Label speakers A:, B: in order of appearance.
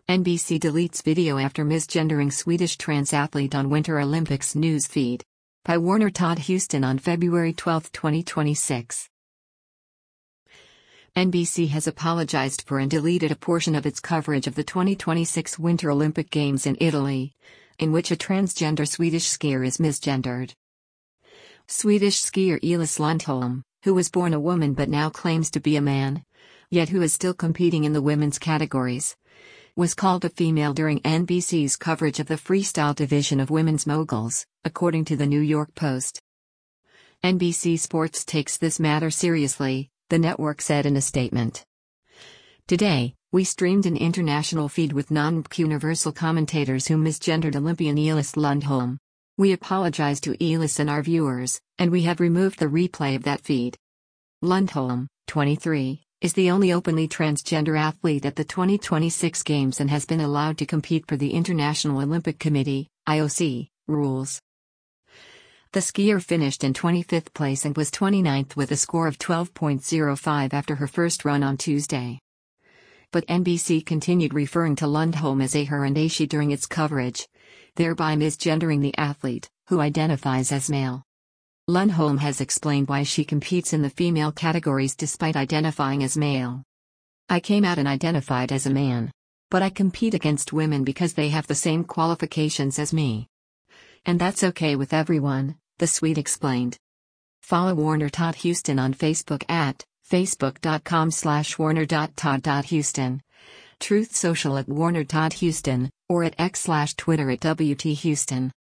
A: NBC deletes video after misgendering Swedish trans athlete on Winter Olympics news feed. By Warner Todd Houston on February 12, 2026. NBC has apologized for and deleted a portion of its coverage of the 2026 Winter Olympic Games in Italy, in which a transgender Swedish skier is misgendered. Swedish skier Elis Lundholm, who was born a woman but now claims to be a man, yet who is still competing in the women's categories, was called a female during NBC's coverage of the freestyle division of women's moguls, according to the New York Post. NBC Sports takes this matter seriously, the network said in a statement. Today, we streamed an international feed with non-universal commentators who misgendered Olympian Elis Lundholm. We apologize to Elis and our viewers, and we have removed the replay of that feed. Lundholm, 23, is the only openly transgender athlete at the 2026 Games and has been allowed to compete per the International Olympic Committee, IOC, rules. The skier finished in 25th place and was 29th with a score of 12.05 after her first run on Tuesday. But NBC continued referring to Lundholm as a her and a she during its coverage, thereby misgendering the athlete, who identifies as male. Lundholm has explained why she competes in the female categories despite identifying as male. I came out and identified as a man. But I compete against women because they have the same qualifications as me. And that's okay with everyone, the Swede explained. Follow Warner Todd Houston on Facebook at facebook.com/warner.todd.houston, Truth Social at Warner Todd Houston, or at X/Twitter at WT Houston.